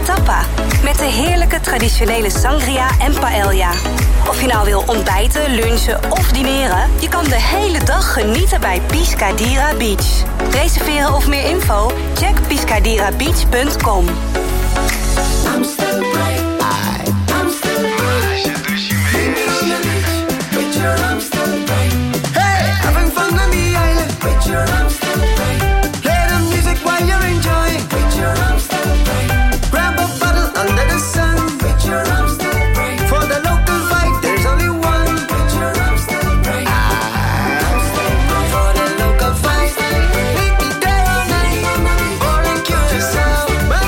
tapa. Met de heerlijke traditionele sangria en paella. Of je nou wil ontbijten, lunchen of dineren, je kan de hele dag genieten bij Piscadira Beach. Reserveren of meer info? Check piscadirabeach.com. Hey, having fun on the island. With your arms still bright. Play the music while you're enjoying. With your arms still bright. Grab a bottle under the sun. With your arms still bright. For the local vibe, there's only one. With your arms still bright. For the local vibe, make me day or night. Or in Curacao.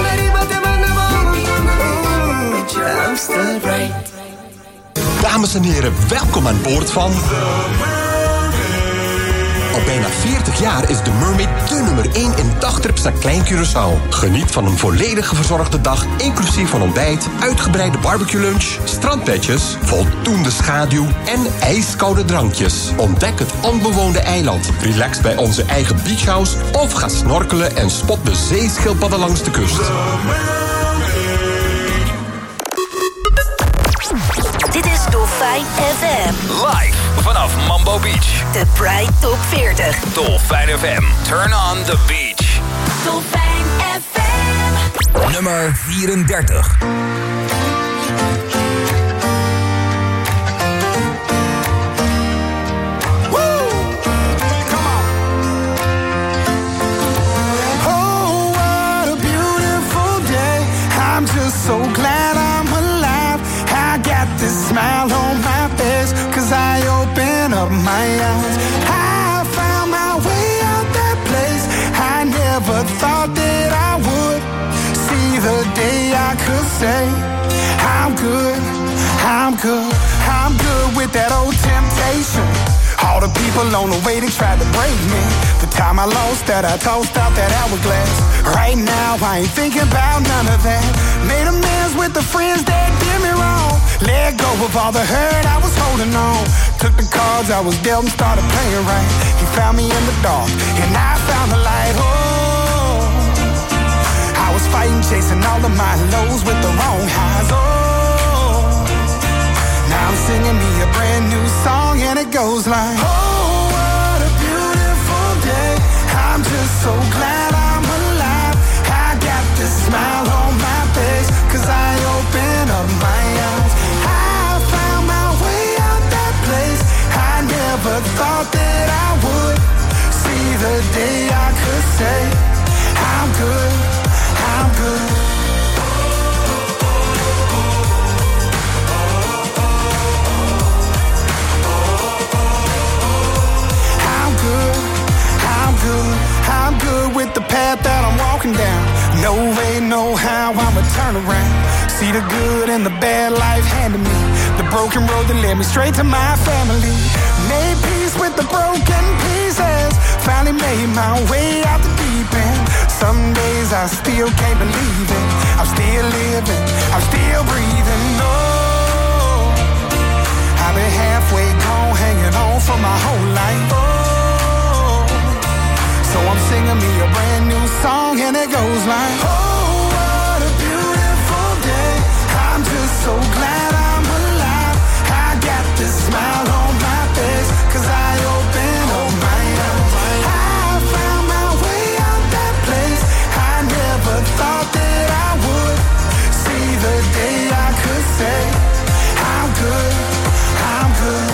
With your arms still bright. Dames en heren, welkom aan boord van... Al bijna 40 jaar is de Mermaid de nummer 1 in dagtrips naar Klein Curaçao. Geniet van een volledig verzorgde dag, inclusief van ontbijt, uitgebreide barbecue lunch, strandpetjes, voldoende schaduw en ijskoude drankjes. Ontdek het onbewoonde eiland, relax bij onze eigen beachhouse of ga snorkelen en spot de zeeschildpadden langs de kust. Dit is Dolfijn FM. Live vanaf Mambo Beach. De Pride Top 40. Dolfijn FM. Turn on the beach. Dolfijn FM. Nummer 34. So glad I'm alive. I got this smile on my face, 'cause I open up my eyes. I found my way out that place. I never thought that I would see the day I could say I'm good, I'm good, I'm good with that old temptation. All the people on the way, they tried to break me. The time I lost that, I tossed out that hourglass. Right now, I ain't thinking about none of that. Made amends with the friends that did me wrong. Let go of all the hurt I was holding on. Took the cards I was dealt and started playing right. He found me in the dark, and I found the light. Oh, I was fighting, chasing all of my lows with the wrong highs. Oh, now I'm singing me a brand new song, and it goes like, oh, what a beautiful day. I'm just so glad I'm alive. I got this smile on my face, 'cause I open up my eyes. I found my way out that place. I never thought that I would see the day I could say I'm good, I'm good. I'm good with the path that I'm walking down. No way, no how, I'ma turn around. See the good and the bad life handed me. The broken road that led me straight to my family. Made peace with the broken pieces. Finally made my way out the deep end. Some days I still can't believe it. I'm still living, I'm still breathing. No, I've been halfway gone, hanging on for my whole life. So I'm singing me a brand new song, and it goes like, oh, what a beautiful day. I'm just so glad I'm alive. I got this smile on my face, 'cause I open up my eyes. I found my way out that place. I never thought that I would see the day I could say I'm good, I'm good.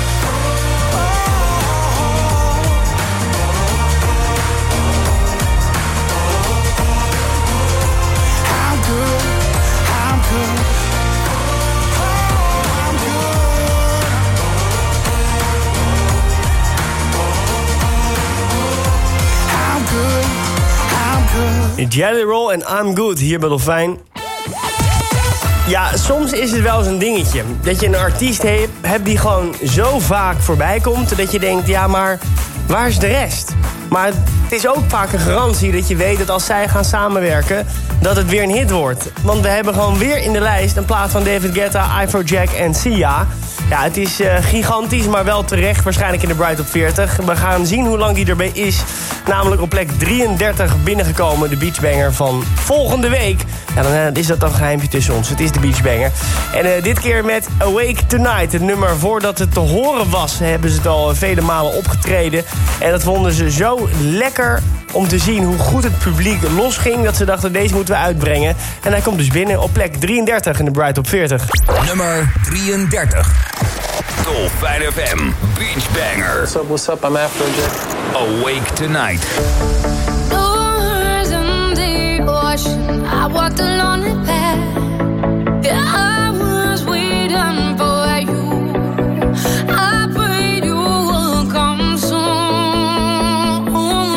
Jelly Roll en I'm Good hier bij Dolfijn. Ja, soms is het wel eens een dingetje. Dat je een artiest hebt die gewoon zo vaak voorbij komt, dat je denkt, ja, maar waar is de rest? Maar het is ook vaak een garantie dat je weet dat als zij gaan samenwerken, dat het weer een hit wordt. Want we hebben gewoon weer in de lijst een plaat van David Guetta, Afrojack en Sia. Ja, het is gigantisch, maar wel terecht waarschijnlijk in de Pride Top 40. We gaan zien hoe lang die erbij is. Namelijk op plek 33 binnengekomen, de beachbanger van volgende week. Ja, dan is dat een geheimje tussen ons. Het is de Beach Banger. En dit keer met Awake Tonight. Het nummer voordat het te horen was, hebben ze het al vele malen opgetreden. En dat vonden ze zo lekker om te zien hoe goed het publiek losging, dat ze dachten, deze moeten we uitbrengen. En hij komt dus binnen op plek 33 in de Bright Top 40. Nummer 33. Dolfijn FM, Beach Banger. What's up? I'm Afrojack. Awake Tonight. Doors in the ocean, I walked a lonely path. I was waiting for you. I prayed you would come soon.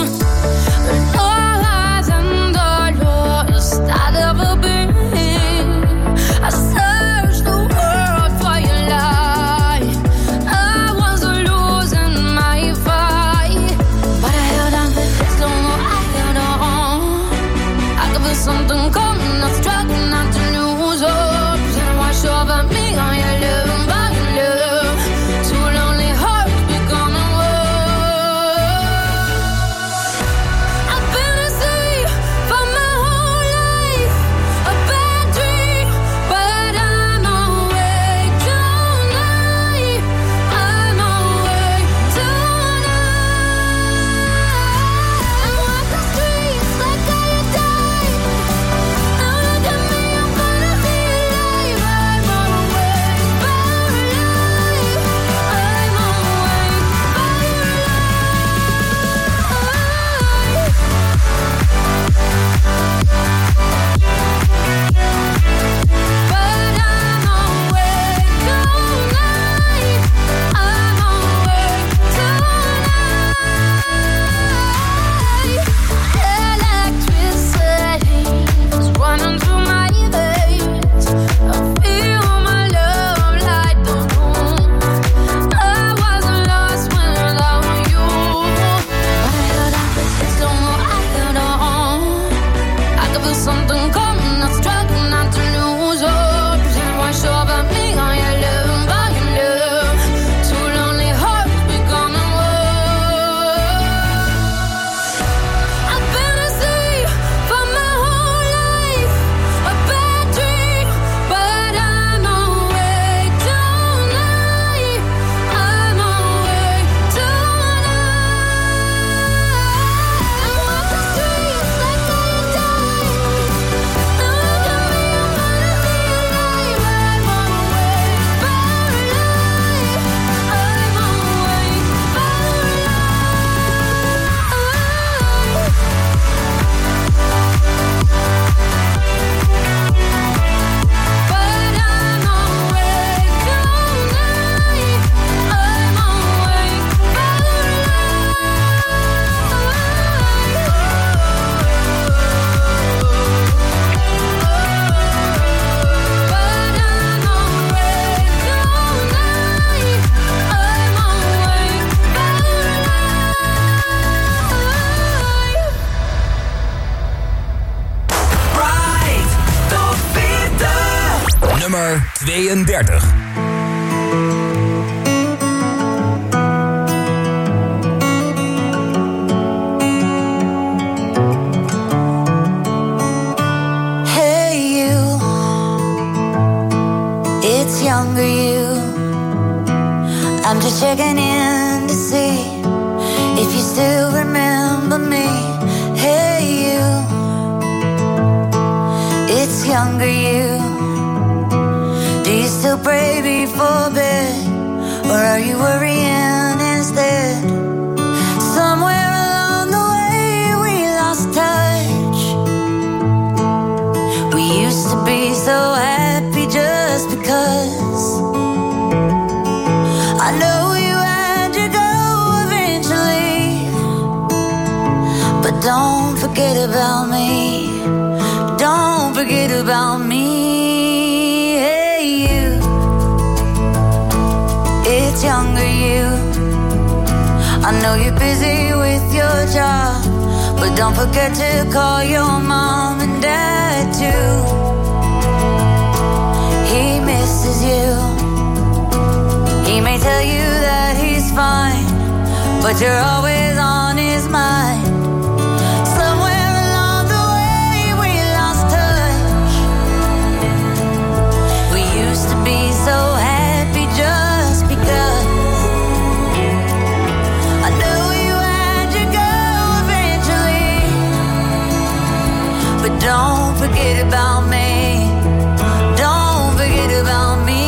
All eyes and all lost I'd ever been. I searched the world for your light. I was losing my fight, but I held on for this long. I held on. I could feel something coming. I'm struggling not to lose hope. And wash over me on your love, by your love. Too lonely hearts becoming worse. I've been a thief for my whole life, a bad dream, but I'm awake tonight. I'm awake tonight. I walk the streets like I had died. Now look at me, I'm gonna be alive. I'm awake for life. I'm awake for life. But I'm awake tonight. I'm awake tonight. Electricity's running through my veins. I feel my love light the room. I wasn't lost without you, but I held on for this long. I held on. I could feel something coming. I'm struggling not to lose hope. And wash over me on your love, by your love. Too lonely hearts becoming worse. I've been a thief for my whole life, a bad dream, but I'm awake tonight. I'm awake tonight. I walk the streets like I had died. Now look at me, I'm gonna be alive. I'm awake for life. I'm awake for life. But I'm awake tonight. I'm awake Bright Top 40. Nummer 32. Hey you, it's younger you. I'm just checking in to see if you still remember me. Hey you, it's younger you. Do you still pray before bed, or are you worrying instead? Somewhere along the way we lost touch. We used to be so happy just because. I know you had to go eventually, but don't forget about me. Don't forget about me. Hey you, it's younger you. I know you're busy with your job, but don't forget to call your mom and dad too. He misses you. He may tell you that he's fine, but you're always on his mind. Somewhere along the way we lost touch. Don't forget about me. Don't forget about me.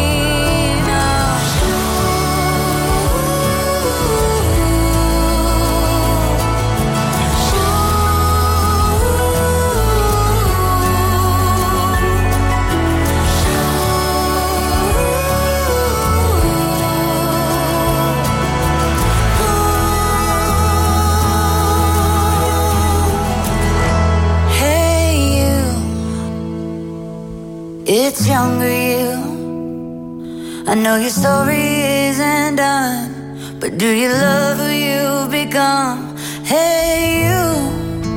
It's younger you. I know your story isn't done, but do you love who you've become? Hey you.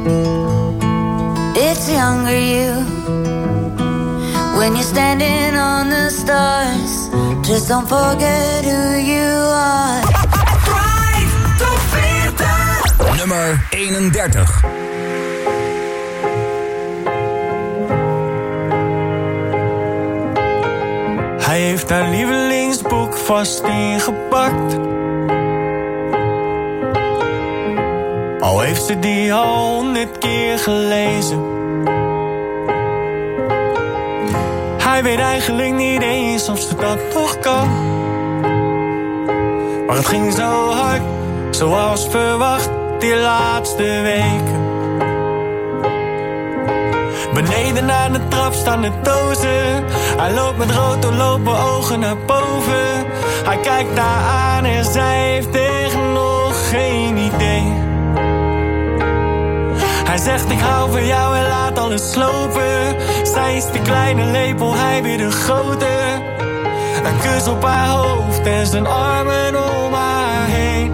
It's younger you. When you're standing on the stars, just don't forget who you are. Drive Top 40. Nummer 31. Hij heeft haar lievelingsboek vast ingepakt. Al heeft ze die al 100 keer gelezen. Hij weet eigenlijk niet eens of ze dat nog kan. Maar het ging zo hard, zoals verwacht, die laatste weken. Beneden aan de trap staan de dozen. Hij loopt met rood doorlopen ogen naar boven. Hij kijkt haar aan en zij heeft echt nog geen idee. Hij zegt ik hou van jou en laat alles slopen. Zij is de kleine lepel, hij weer de grote. Een kus op haar hoofd en zijn armen om haar heen.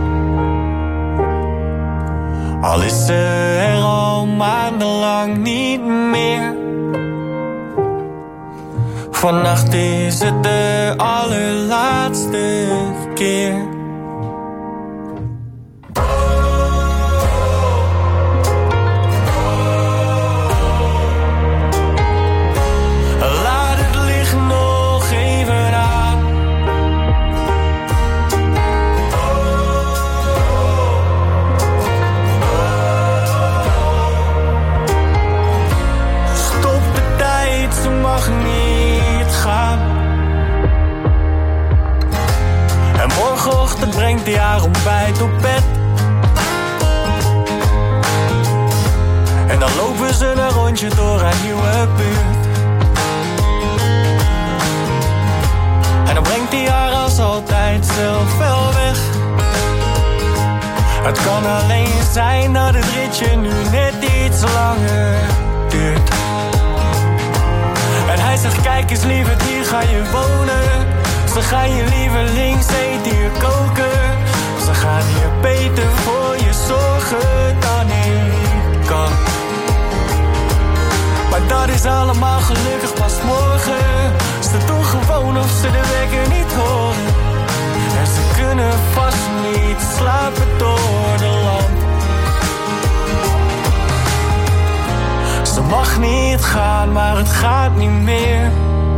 Al is ze er al maandenlang niet meer. Vannacht is het de allerlaatste keer. Laat het licht nog even aan. Stop de tijd, ze mag niet gaan. En morgenochtend brengt hij haar ontbijt op bed. En dan lopen ze een rondje door haar nieuwe buurt. En dan brengt hij haar als altijd zelf wel weg. Het kan alleen zijn dat het ritje nu net iets langer duurt. En hij zegt kijk eens lieverd, hier ga je wonen. Ze gaan je lievelingseten hier koken. Ze gaan hier beter voor je zorgen dan ik kan. Maar dat is allemaal gelukkig pas morgen. Ze doen gewoon of ze de wekker niet horen. En ze kunnen vast niet slapen door de lamp. Ze mag niet gaan, maar het gaat niet meer.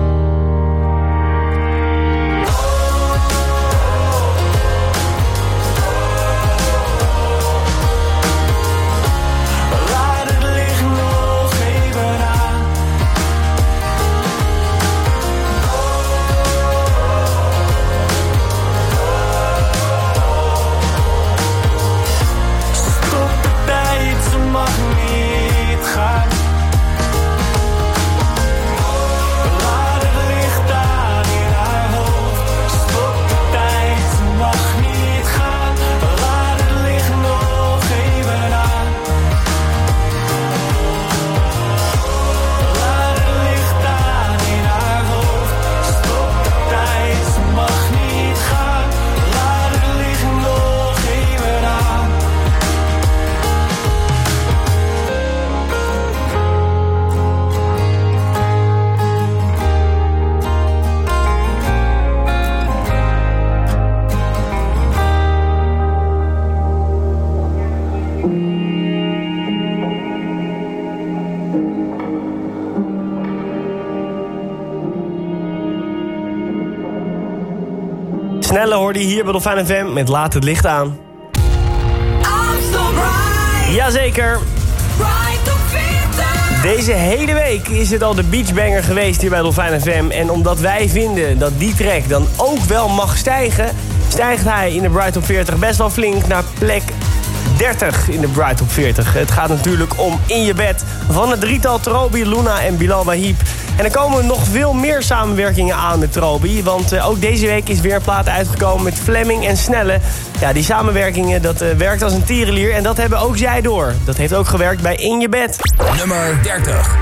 Snelle hoorde je hier bij Dolfijn FM met Laat het licht aan. Amstel Ride. Jazeker. Ride Top 40. Deze hele week is het al de beachbanger geweest hier bij Dolfijn FM. En omdat wij vinden dat die track dan ook wel mag stijgen, stijgt hij in de Bright Top 40 best wel flink naar plek 30 in de Bright Top 40. Het gaat natuurlijk om In Je Bed van het drietal Trobi, Luna en Bilal Wahib. En er komen nog veel meer samenwerkingen aan met Trobi. Want ook deze week is weer een plaat uitgekomen met Fleming en Snelle. Ja, die samenwerkingen, dat werkt als een tierenlier. En dat hebben ook zij door. Dat heeft ook gewerkt bij In Je Bed. Nummer 30.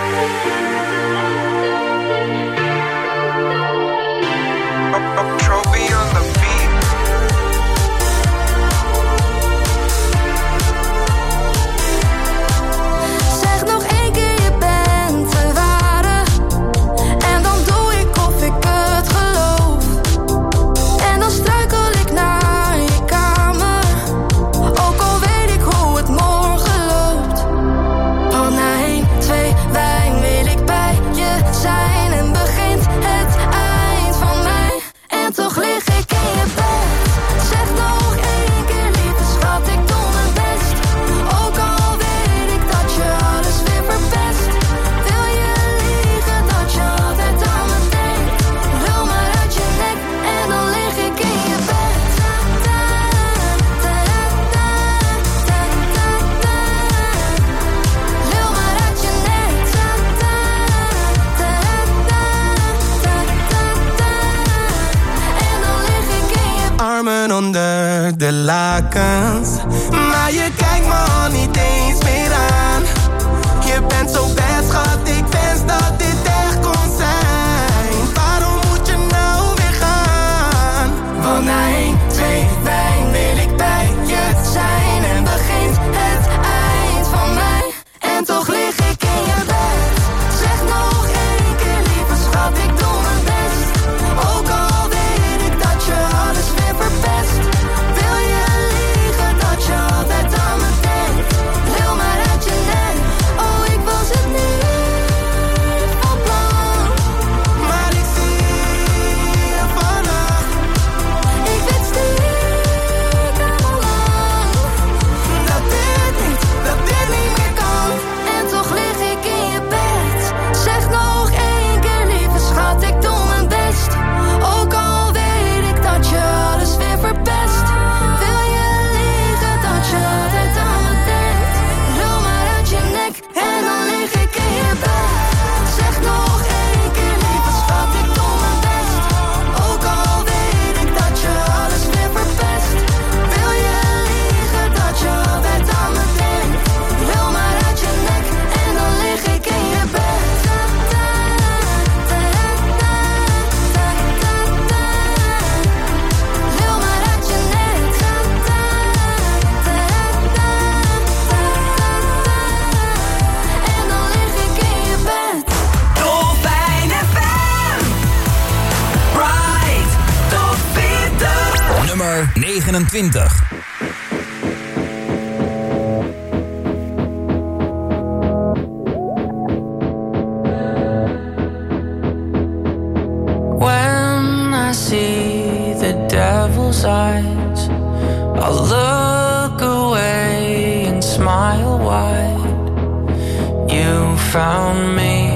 Onder de lakens, maar je kijkt me al niet eens meer aan. Je bent zo best, schat, ik wens dat dit echt kon zijn. Waarom moet je nou weer gaan? Want na 1, 2 wijn wil ik bij je zijn. En begint het eind van mij. En toch lig ik in je bed. Zeg nog 1 keer, lieve schat, ik doe mijn best. Ook al weet ik dat je alles weer verpest. Wil je liegen dat je altijd aan me denkt? Lul maar uit je nek. Oh, ik was het niet van plan. Maar ik zie je vannacht. Ik weet stiekem al lang dat dit niet meer kan. En toch lig ik in je bed. Zeg nog 1 keer, lieve schat, ik doe mijn best. Ook al weet ik dat je alles weer verpest. Wil je liegen dat je altijd aan me denkt? Lul maar uit je nek en dan lig ik in je bed. Zeg nog 1 keer, lieve schat, ik doe mijn best. Ook al weet ik dat je alles weer verpest. Wil je liegen dat je altijd aan me denkt? Lul maar uit je nek en dan lig ik in je bed. Lul maar uit je nek. En dan lig ik in je bed. Dolfijn FM. Bright Top 40. Nummer 29. When I see the devil's eyes, I'll look away and smile wide. You found me,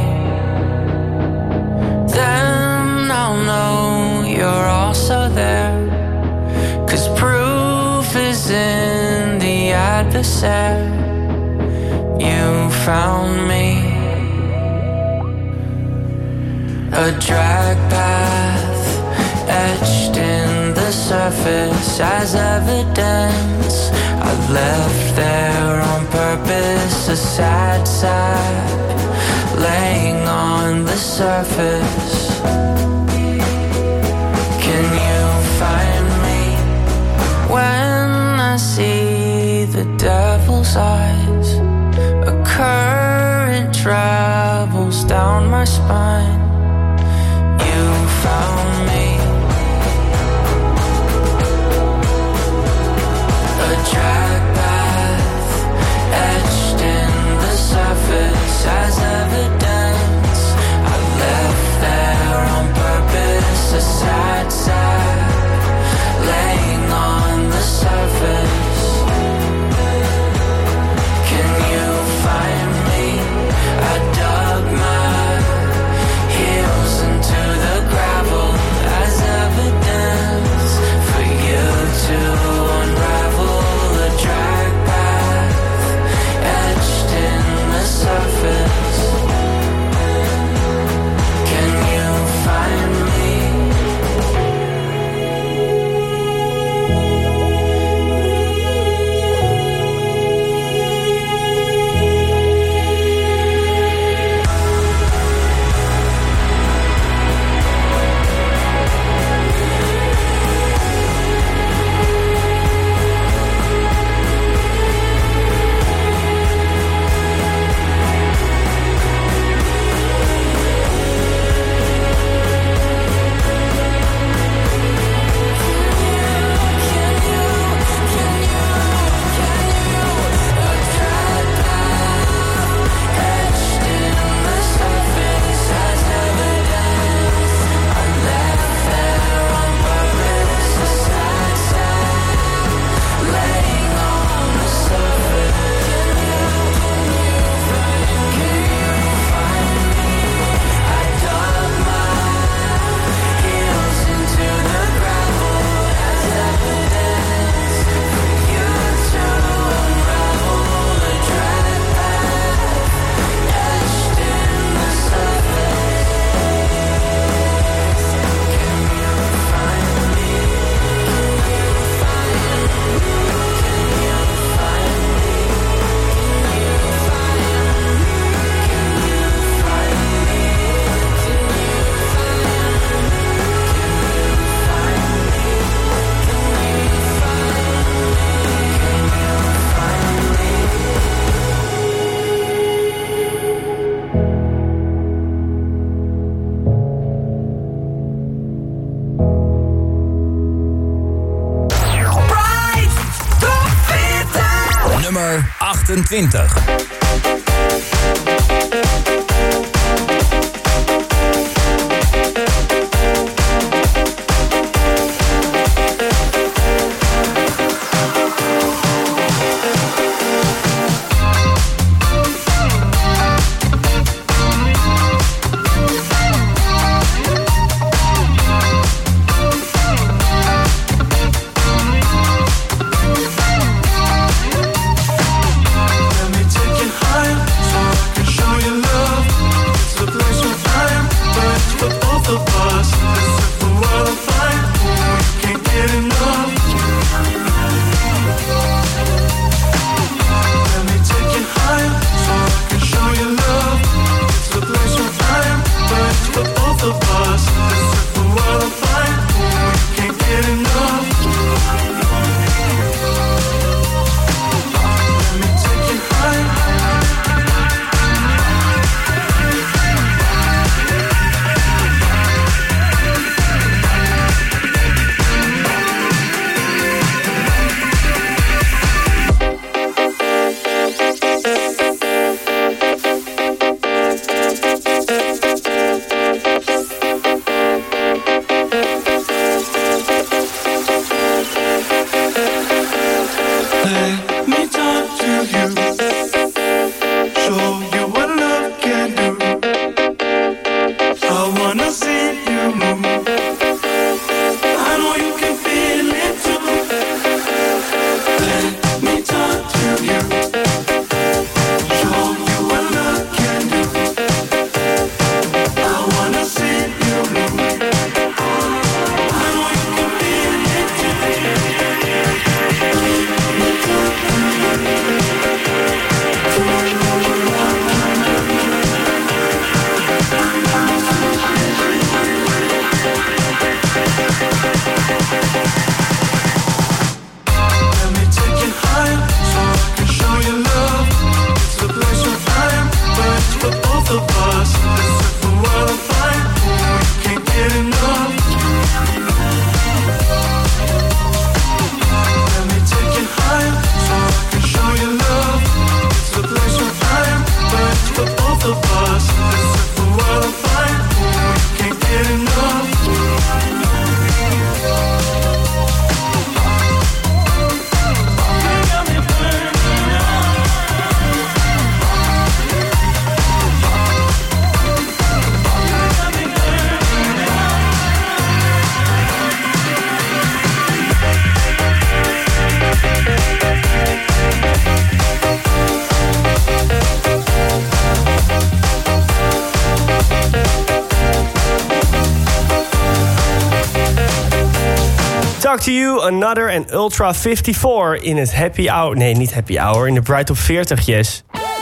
then I'll know you're also there. 'Cause proof is in the adversary. You found me. A drag path etched in the surface as evidence. I left there on purpose, a sad sap laying on the surface. Can you find me when I see the devil's eyes? A current travels down my spine. You found me. A drag path etched in the surface as evidence. I left there on purpose, a sad sap laying on the surface. Can you find me? I 25. Talk to You, Another en Ultra 54 in het Happy Hour. Nee, niet Happy Hour, in de Bright Top 40, yes.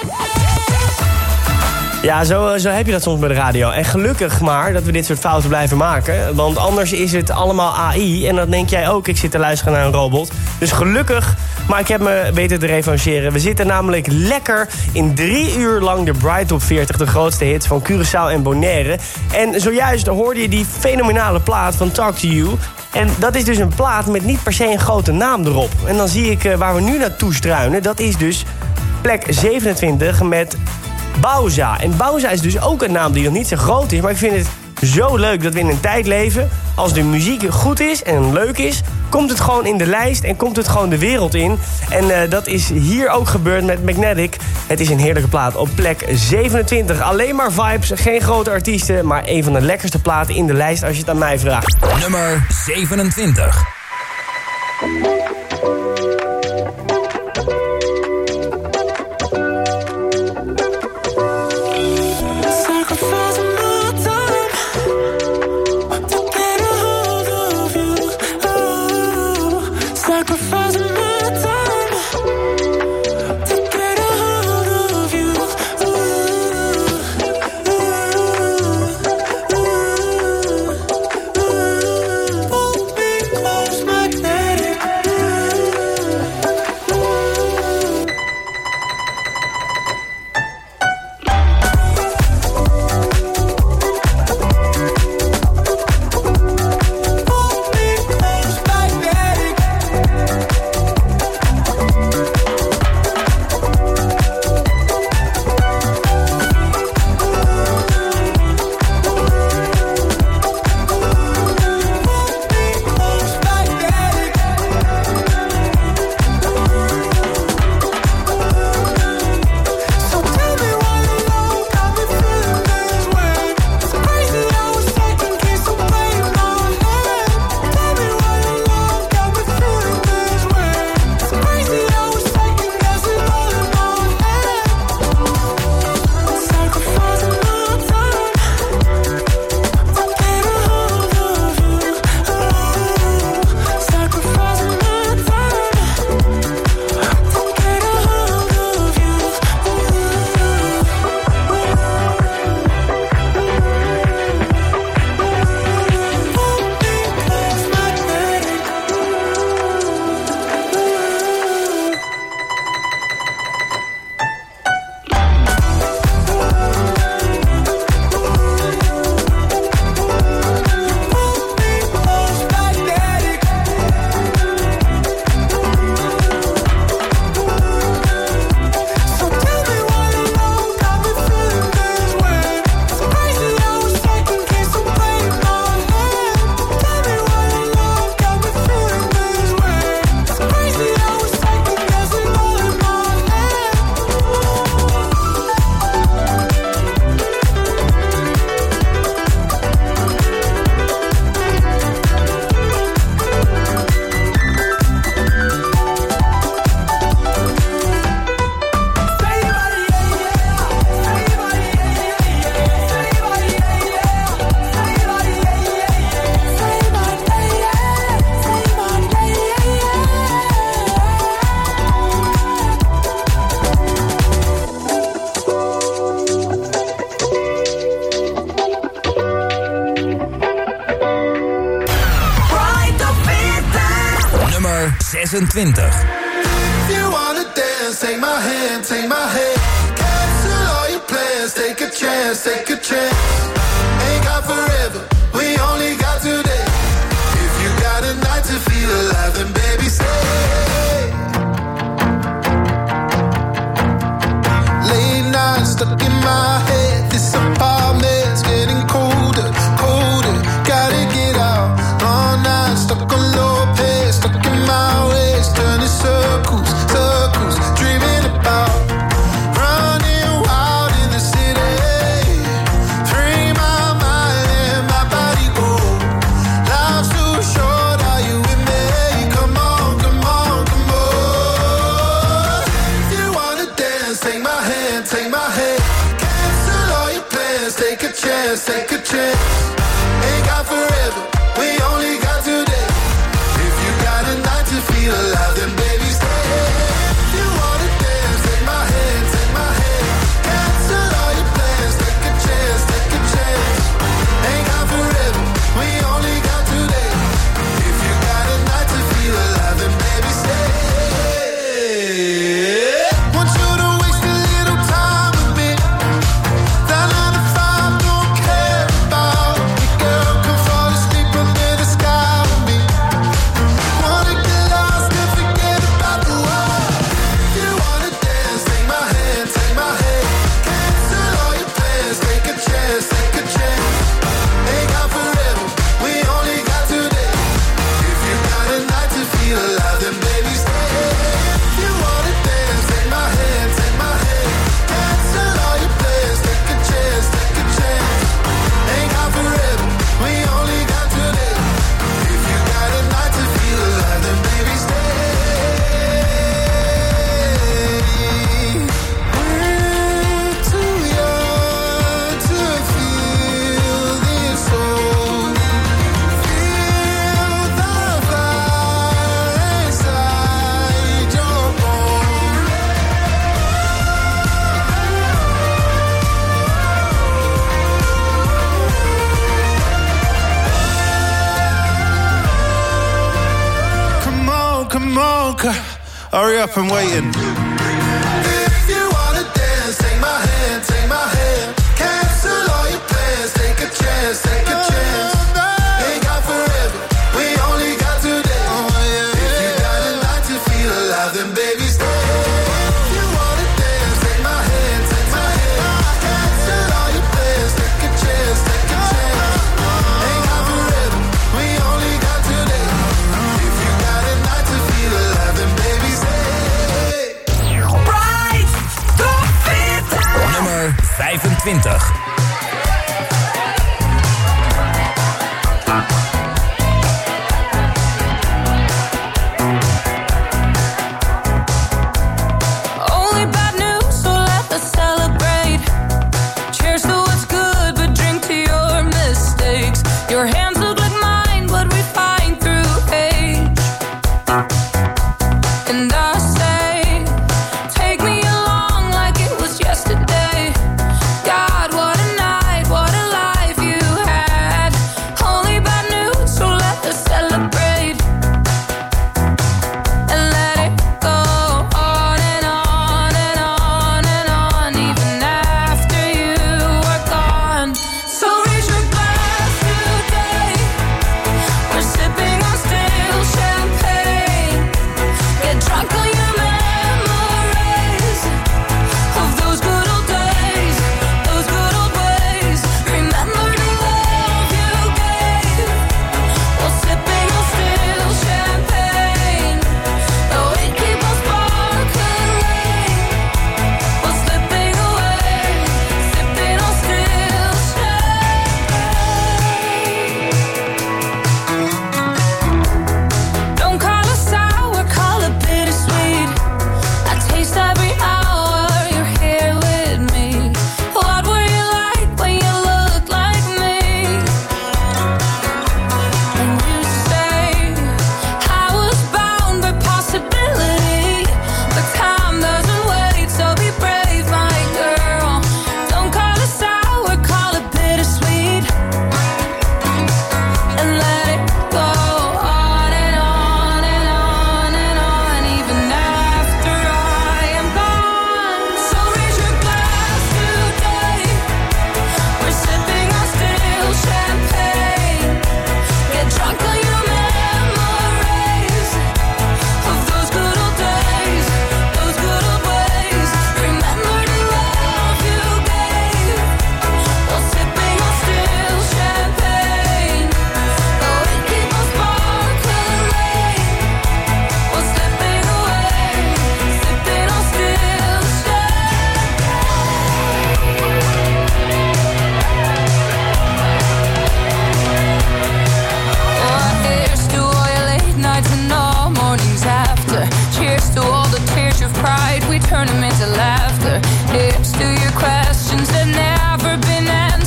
Ja, zo heb je dat soms bij de radio. En gelukkig maar dat we dit soort fouten blijven maken. Want anders is het allemaal AI. En dan denk jij ook, ik zit te luisteren naar een robot. Dus gelukkig, maar ik heb me weten te revancheren. We zitten namelijk lekker in 3 uur lang de Bright Top 40. De grootste hits van Curaçao en Bonaire. En zojuist hoorde je die fenomenale plaat van Talk to You. En dat is dus een plaat met niet per se een grote naam erop. En dan zie ik waar we nu naartoe struinen. Dat is dus plek 27 met Bauza. En Bauza is dus ook een naam die nog niet zo groot is. Maar ik vind het zo leuk dat we in een tijd leven. Als de muziek goed is en leuk is, komt het gewoon in de lijst en komt het gewoon de wereld in. En dat is hier ook gebeurd met Magnetic. Het is een heerlijke plaat op plek 27. Alleen maar vibes, geen grote artiesten, maar een van de lekkerste platen in de lijst als je het aan mij vraagt. Nummer 27. Magnetic. 26. If you wanna dance, take my hand, take my hand. Cancel all your plans, take a chance, take a chance. Ain't got forever, we only got today. If you got a night to feel alive, then baby stay. Late nights stuck in my head, this apartment's getting colder, colder. Gotta get out, all night stuck on low pace, stuck in my ways, turning circles, circles, dreaming about running wild in the city. Free my mind and my body go. Life's too short, are you with me? Come on, come on, come on. If you wanna dance, take my hand, take my hand. Cancel all your plans, take a chance, take a chance. Ain't got forever, we only got today. If you got a night to feel alive, then baby stay. If you wanna dance, take my hand, take my hand. Cancel all your plans, take a chance, take a chance. Ain't got forever, we only got today. If you got a night to feel alive, then baby stay. Want you to waste a little time with me. That 9 to 5 don't care about me, girl. Come fall asleep under the sky with me. Wanna get lost and forget about the world. If you wanna dance, take my hand, take my hand. Cancel all your plans, take a chance, take a chance. Ain't got forever, we only got today. If you got a night to feel alive, then baby stay. If you wanna dance, take my hand, take my hand. Cancel all your plans, take a chance, take a chance. Ain't got forever, we only got today. If you got a night to feel alive, then baby stay. We're too young to feel this old. Feel the fire inside your bones. Come on, hurry up, I'm waiting. If you wanna dance, take my hand, take my hand. Cancel all your plans, take a chance, take a chance. Ain't got forever, we only got today. If you got a night to feel alive, then baby stay. If you wanna dance, take my hand, take my hand. Cancel all your plans, take a chance, take a chance. Ain't got forever, we only got today. If you got a night to feel alive, then baby stay. Right! Top 40! Nummer 25. Only bad news, so let us celebrate. Cheers to what's good, but drink to your mistakes. Your hands look like mine, but we find through age. And I say, take me along like it was yesterday. God, what a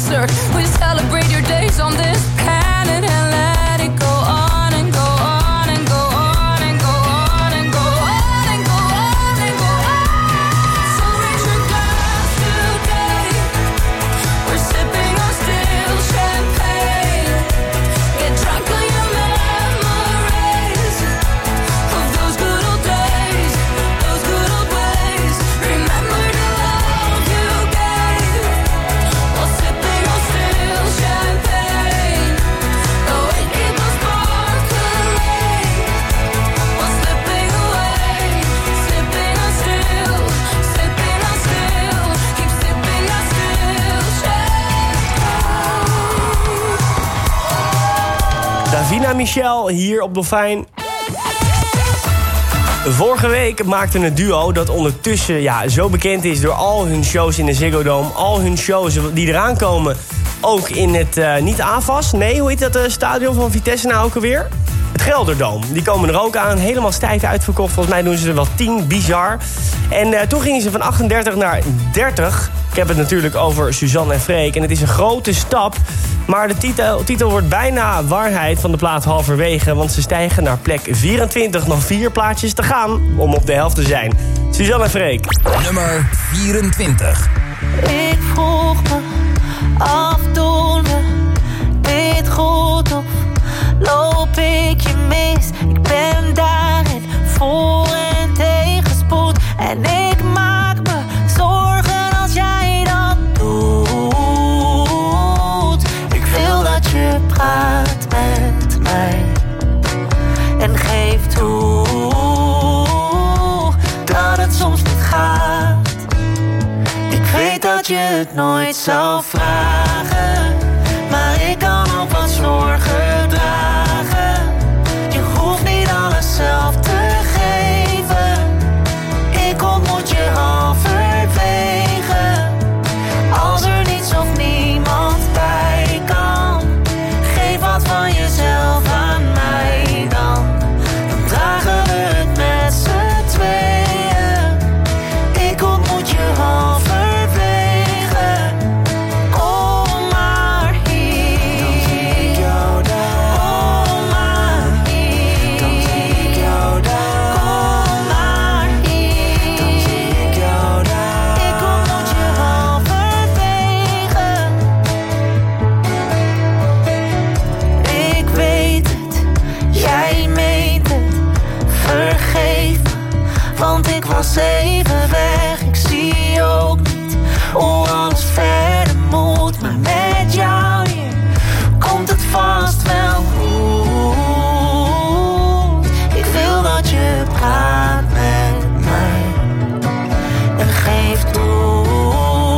absurd. We celebrate your days on this planet and let it go on and go on and go on and go on and go on and go on and go on. So raise your glass today. We're sipping on still champagne. Get drunk on your memories of those good old days, those good old ways. Remember the love you gave while sipping on still champagne. The way keep us sparkling while slipping away, sipping on still, sipping on still, keep sipping on still champagne. Davina Michel hier op Dolfijn. Vorige week maakte een duo dat ondertussen zo bekend is door al hun shows in de Ziggo Dome. Al hun shows die eraan komen. Ook in het, niet AFAS, nee, hoe heet dat stadion van Vitesse nou ook alweer? Het Gelderdoom. Die komen er ook aan, helemaal stijf uitverkocht. Volgens mij doen ze er wel 10, bizar. En toen gingen ze van 38 naar 30. Ik heb het natuurlijk over Suzanne en Freek. En het is een grote stap. Maar de titel wordt bijna waarheid van de plaat halverwege. Want ze stijgen naar plek 24. Nog 4 plaatjes te gaan om op de helft te zijn. Suzanne en Freek. Nummer 24. Ik vroeg me af, doen we dit goed of loop ik je mis? Ik ben daarin voor en tegenspoed. En ik maak me zorgen als jij dat doet. Ik wil dat je praat met mij en geef toe dat het soms niet gaat. Ik weet dat je het nooit zou vragen, maar ik kan ook wat zorgen dragen. Je hoeft niet alles zelf te geven. Ik ontmoet je halverwege. Als er niets of niemand bij kan, geef wat van jezelf aan mij dan. Dan dragen we het met z'n tweeën. Ik ontmoet je halverwege. Kom maar hier. Dan zie ik jou daar. Kom maar hier. Dan zie ik jou daar. Kom maar hier. Dan zie ik jou daar. Ik ontmoet je halverwege. Ik weet het, jij meent het. Vergeef me, want ik was even weg. Ik zie ook niet hoe alles verder moet. Maar met jou hier komt het vast wel goed. Ik wil dat je praat met mij en geef toe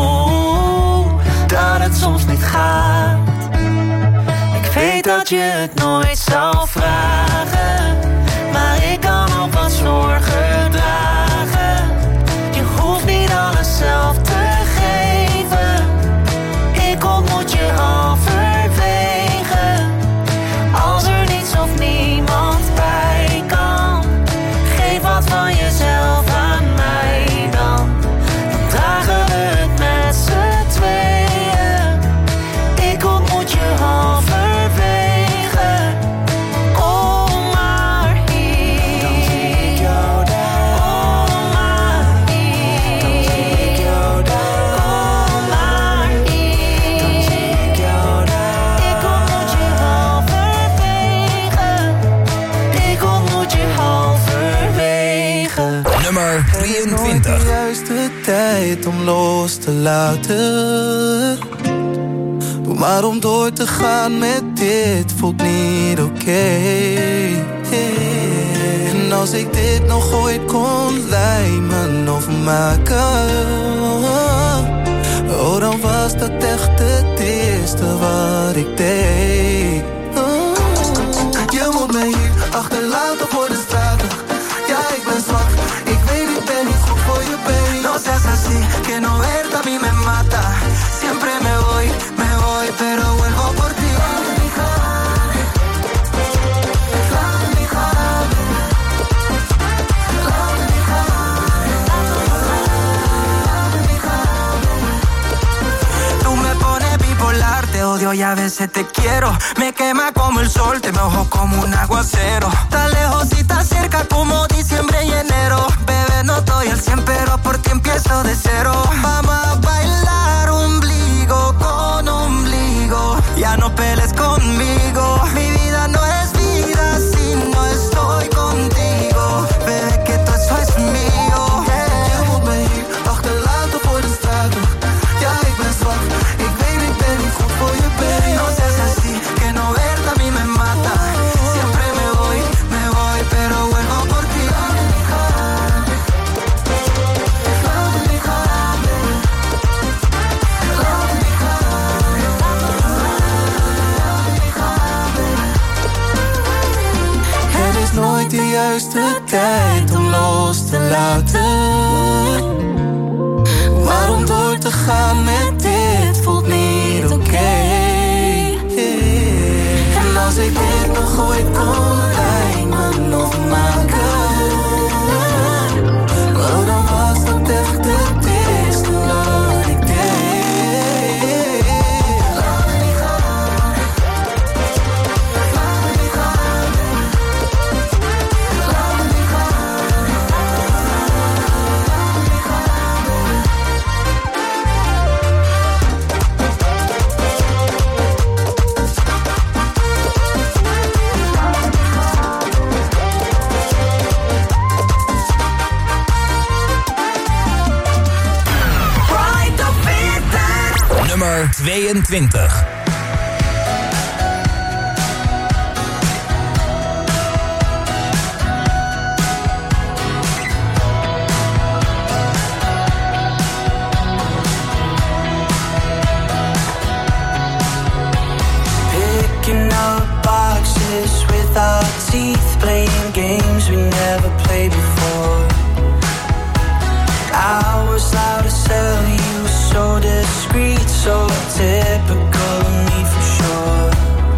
dat het soms niet gaat. Ik weet dat je het nooit zou vragen, maar ik kan ook wat zorgen dragen. Je hoeft niet alles zelf te geven. Ik ontmoet je halverwege. Als er niets of niemand bij kan, geef wat van jezelf aan mij dan. Dan dragen we het met z'n tweeën. Ik ontmoet je halverwege. Kom maar hier. Dan zie ik jou daar. Kom maar hier. Dan zie ik jou daar. Kom maar hier. Dan zie ik jou daar. Ik ontmoet je halverwege. Ik ontmoet je halverwege. Nummer De 23. juiste tijd om los te laten. Doe maar om door te gaan met dit voelt niet oké. En als ik dit nog ooit kon lijmen of maken, oh dan was dat echt het eerste wat ik deed. Je moet me hier achterlaten voor de straten. Ja, ik ben zwak, ik weet ik ben niet goed voor je baby. No seas así, que no verte a mí me mata. Siempre me voy, pero vuelvo por ti. Tú me pones bipolar. te odio y a veces te quiero. Me quema como el sol, te mojo como un aguacero. Tan lejos y tan cerca como diciembre y enero. Bebé, no estoy al 100, pero por ti empiezo de cero. Vamos a bailar ombligo con ombligo. Ya no pelees conmigo. Mi vida no es vida si no estoy contigo. Bebé, que todo eso es mío. Je moet me hier achterlaten voor de straten. Ja, ik ben zwak, ik weet ik ben niet goed voor je baby. No seas así, que no verte a mí me mata. Siempre me voy, pero vuelvo por ti. Het is nooit de juiste tijd om los te laten. Maar om door te gaan met dit voelt niet oké. En als ik dit nog ooit kon lijmen nog maken, oh, dan was dat echt het eerste wat ik deed. Laat me niet gaan. Laat me niet gaan. Laat me niet gaan. Nummer 22. Picking up boxes with our teeth, playing games we never played before. I was out to sell you, so discreet, so typical of me for sure.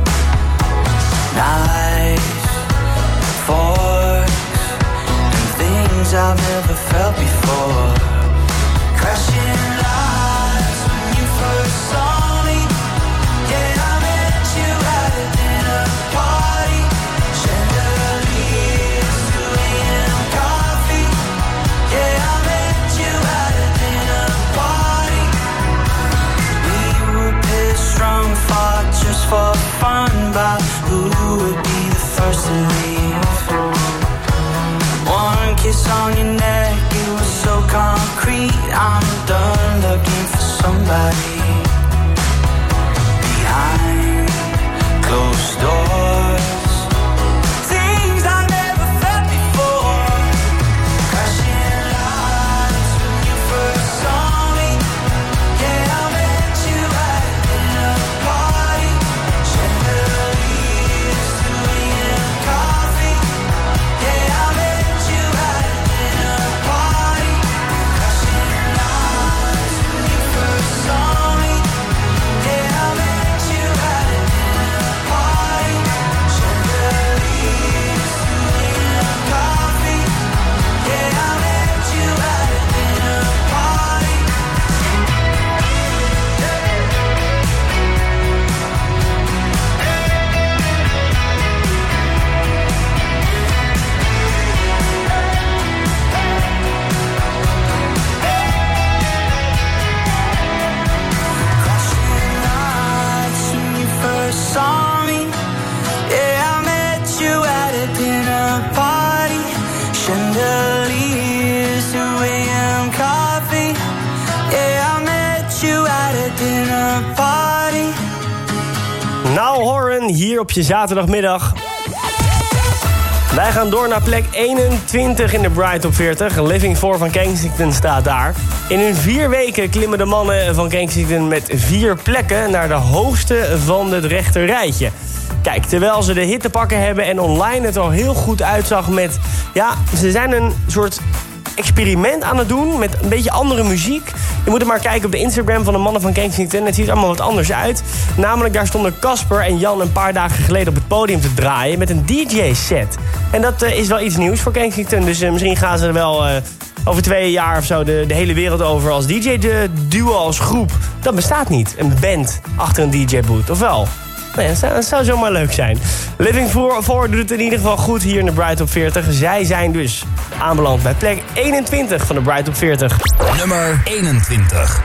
Knives, forks, and things I've never felt before. Crashing lights when you first saw me. Yeah, I met you at a dinner party. Chandeliers, 2 a.m. coffee. Yeah, I met you at a dinner party. We were pissed drunk, fought just for fun about who would be the first to leave. One kiss on your neck, it was so concrete. I'm done looking for somebody behind closed doors. Things I never felt before. Crashing lights when you first saw me. Yeah, I met you at a dinner party. Chandeliers, 2 a.m. coffee. Yeah, I met you at a dinner party. Crashing lights when you first saw me. Yeah, I met you at a dinner party. Chandeliers, 2 a.m. coffee. Yeah, I met you at a dinner party. Crashing lights when you first saw me. Yeah, I met you at a dinner party. Chandeliers, 2 a.m. coffee. Yeah, I met you at a dinner party. Nou, Horan, hier op je zaterdagmiddag. Wij gaan door naar plek 21 in de Bright Top 40. Living 4 van Kensington staat daar. In hun 4 weken klimmen de mannen van Kensington met 4 plekken naar de hoogste van het rechter rijtje. Kijk, terwijl ze de hit te pakken hebben en online het al heel goed uitzag met... Ja, ze zijn een soort experiment aan het doen met een beetje andere muziek. Je moet er maar kijken op de Instagram van de mannen van Kensington. Het ziet er allemaal wat anders uit. Namelijk, daar stonden Casper en Jan een paar dagen geleden op het podium te draaien met een DJ-set. En dat is wel iets nieuws voor Kensington. Dus misschien gaan ze er wel over 2 jaar of zo de hele wereld over als DJ-duo, als groep. Dat bestaat niet. Een band achter een DJ-boot, of wel? Nee, dat zou zomaar leuk zijn. Living For doet het in ieder geval goed hier in de Bright Top 40. Zij zijn dus aanbeland bij plek 21 van de Bright Top 40. Nummer 21.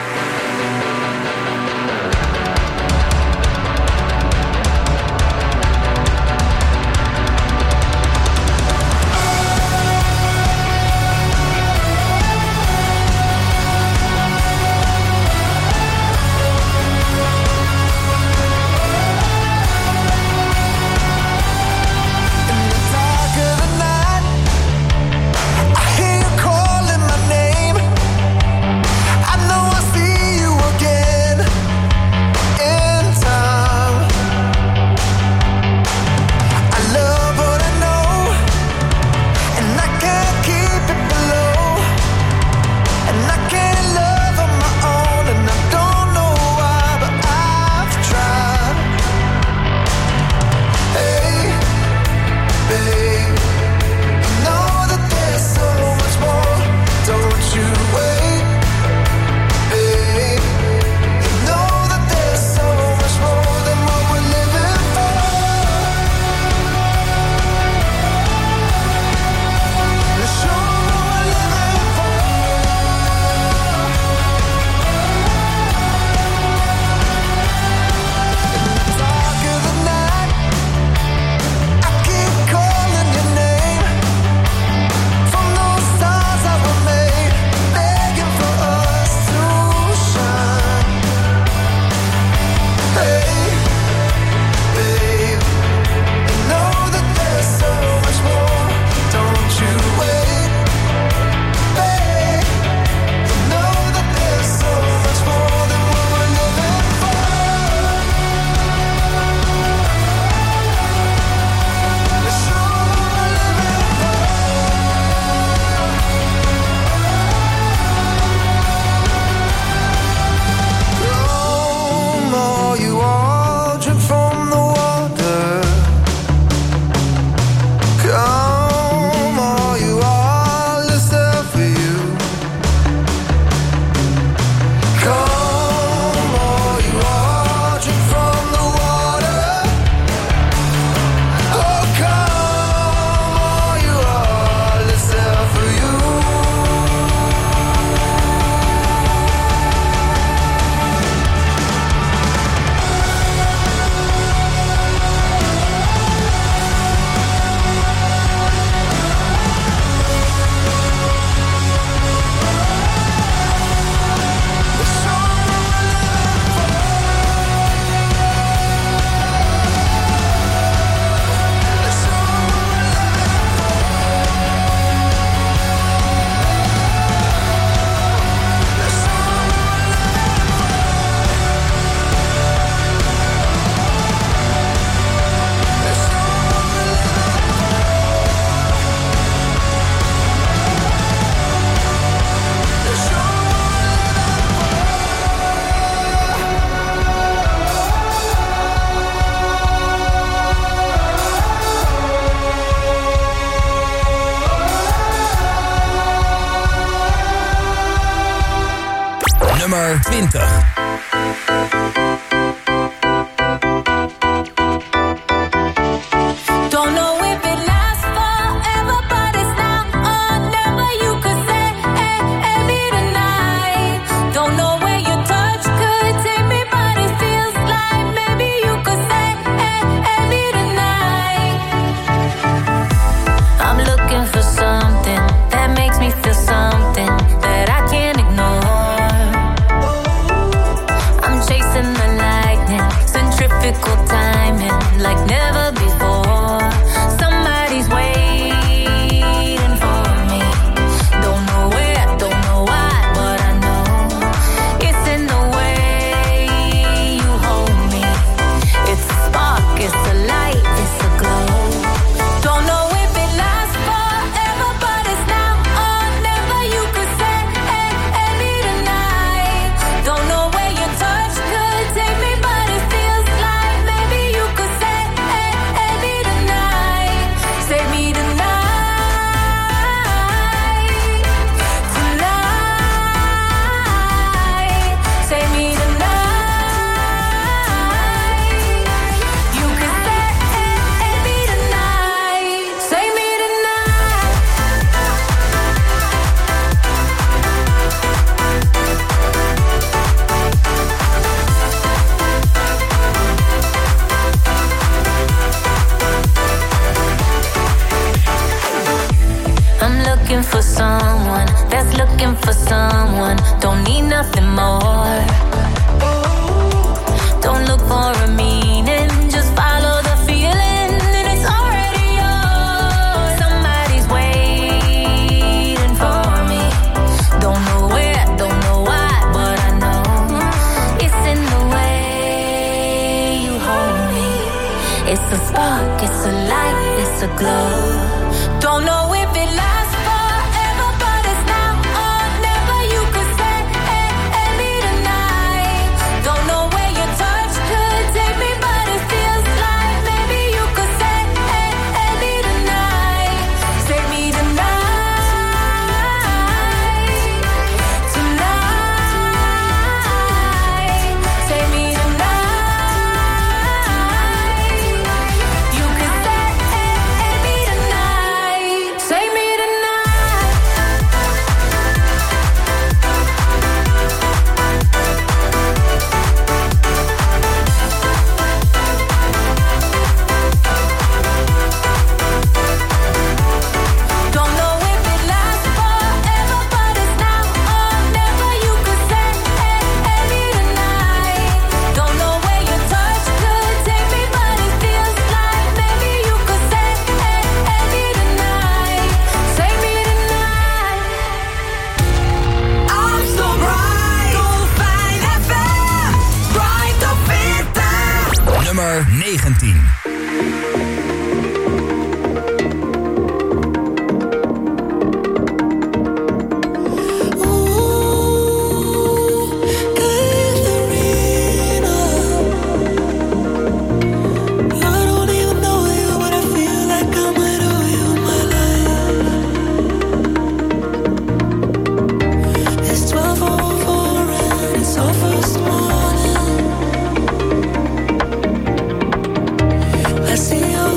Nummer 20. Something that I can't ignore. looking for someone that's looking for someone. Don't need nothing more. Don't look for a meaning, just follow the feeling, and it's already yours. Somebody's waiting for me. Don't know where, don't know why, but I know it's in the way you hold me. It's a spark, it's a light, it's a glow. Don't know if it lasts forever, but it's now or never. You could say, hey, me tonight. Don't know where your touch could take me, but it feels like maybe you could say, hey, me tonight. Save me tonight. Tonight. Save me tonight. You could say, hey, me tonight. Save me tonight. Don't know if it lasts forever, but it's now or never. You could say, hey, me tonight. Don't know where your touch could take me, but it feels like maybe you could say, hey, me tonight. Save me tonight. I'm so bright. Dolfijn FM. Bright of winter. Nummer 19. I don't even know you, but I feel like I'm with you in my life. It's 12:04 and it's our first morning. I see your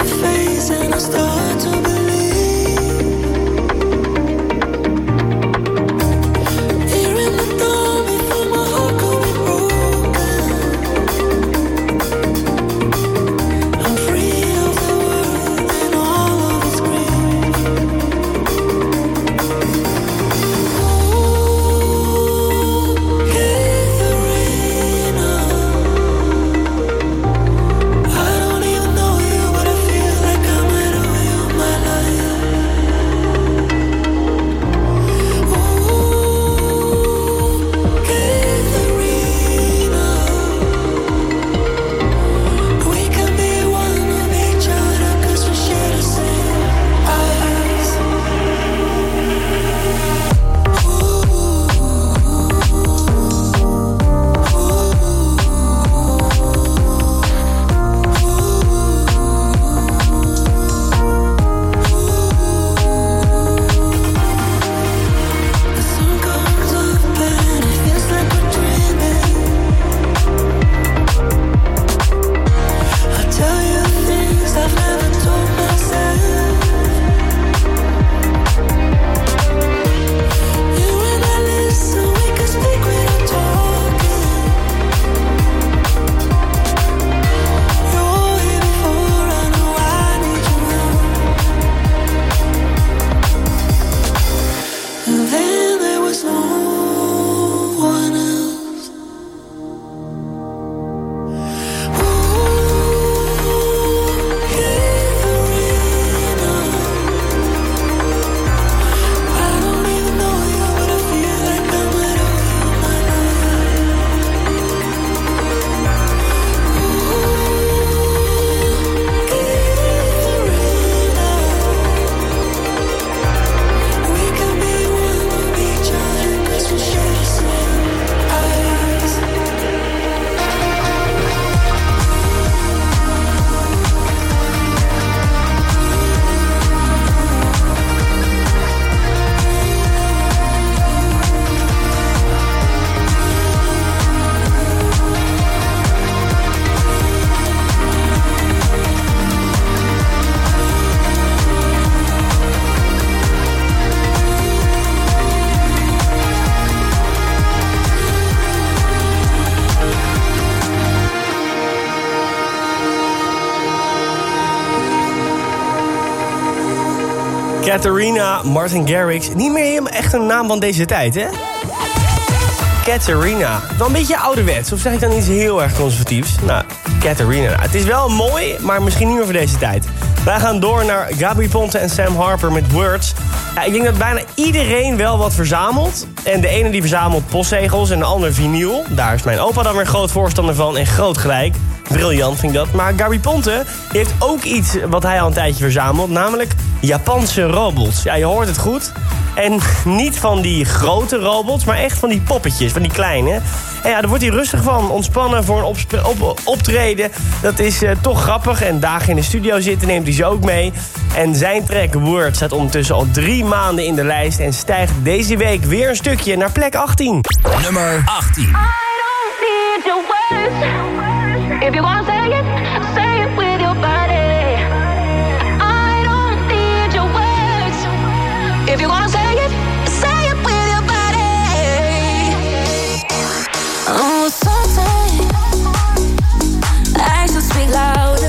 Catharina Martin Garrix. Niet meer helemaal echt een naam van deze tijd, hè? Catharina. Wel een beetje ouderwets. Of zeg ik dan iets heel erg conservatiefs? Nou, Catharina. Nou, het is wel mooi, maar misschien niet meer voor deze tijd. Wij gaan door naar Gabry Ponte en Sam Harper met Words. Ja, ik denk dat bijna iedereen wel wat verzamelt. En de ene die verzamelt postzegels en de ander vinyl. Daar is mijn opa dan weer groot voorstander van en groot gelijk. Briljant vind ik dat. Maar Gabry Ponte heeft ook iets wat hij al een tijdje verzamelt. Namelijk Japanse robots. Ja, je hoort het goed. En niet van die grote robots, maar echt van die poppetjes, van die kleine. En ja, daar wordt hij rustig van. Ontspannen voor een optreden. Dat is toch grappig. En dagen in de studio zitten neemt hij ze ook mee. En zijn track Word staat ondertussen al 3 maanden in de lijst. En stijgt deze week weer een stukje naar plek 18. Nummer 18. I don't need your words. If you wanna say it with your body. I don't need your words. If you wanna say it with your body. Oh, sometimes actions speak louder.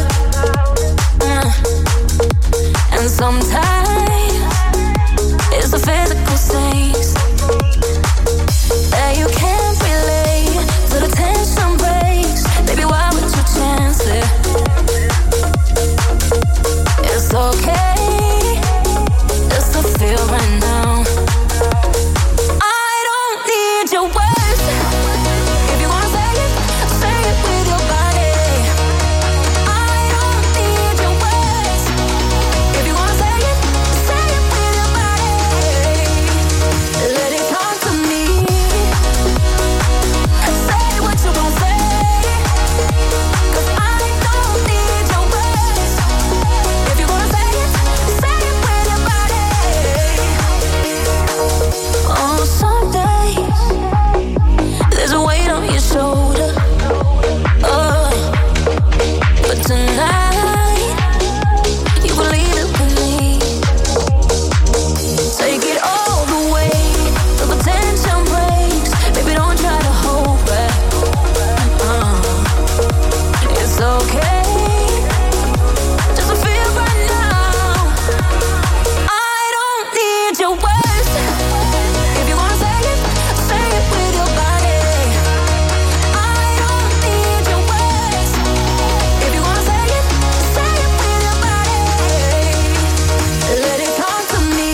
And sometimes it's the physical things that you can't relate to. The tension breaks. Baby, why would you chance it? It's okay just to feel right now. I don't need your words. If you wanna say it with your body. I don't need your words. If you wanna say it with your body. Let it come to me. Say what you gon' say. 'Cause I don't need your words. If you wanna say it with your body. Oh, some days there's a weight on your shoulder. Oh, but tonight you believe it with me. Take it all the way till the tension breaks. Baby, don't try to hold back. It's okay just to feel right now. I don't need your words. If you wanna say it with your body. I don't need your words. If you wanna say it with your body. Let it come to me.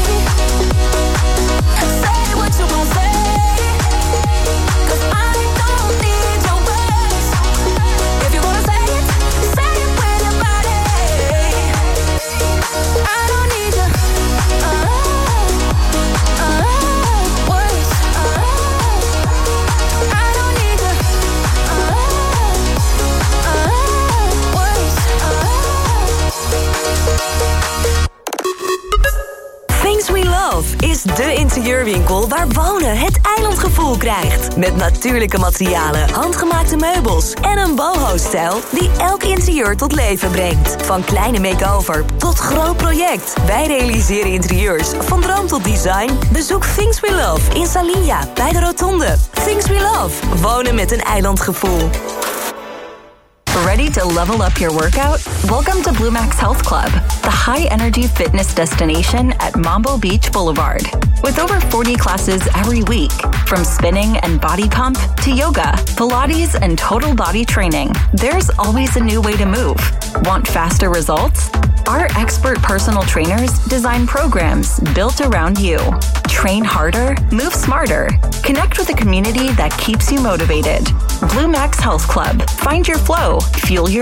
Say what you gon' say. 'Cause I don't need your words. If you wanna say it with your body. I don't need your words. I don't need your words. Things We Love is de interieurwinkel waar wonen het eilandgevoel krijgt. Met natuurlijke materialen, handgemaakte meubels en een boho-stijl die elk interieur tot leven brengt. Van kleine make-over tot groot project. Wij realiseren interieurs van droom tot design. Bezoek Things We Love in Salinja bij de Rotonde. Things We Love. Wonen met een eilandgevoel. Ready to level up your workout? Welcome to Blue Max Health Club, the high-energy fitness destination at Mambo Beach Boulevard. With over 40 classes every week, from spinning and body pump to yoga, Pilates, and total body training, there's always a new way to move. Want faster results? Our expert personal trainers design programs built around you. Train harder, move smarter. Connect with a community that keeps you motivated. Blue Max Health Club. Find your flow, fuel your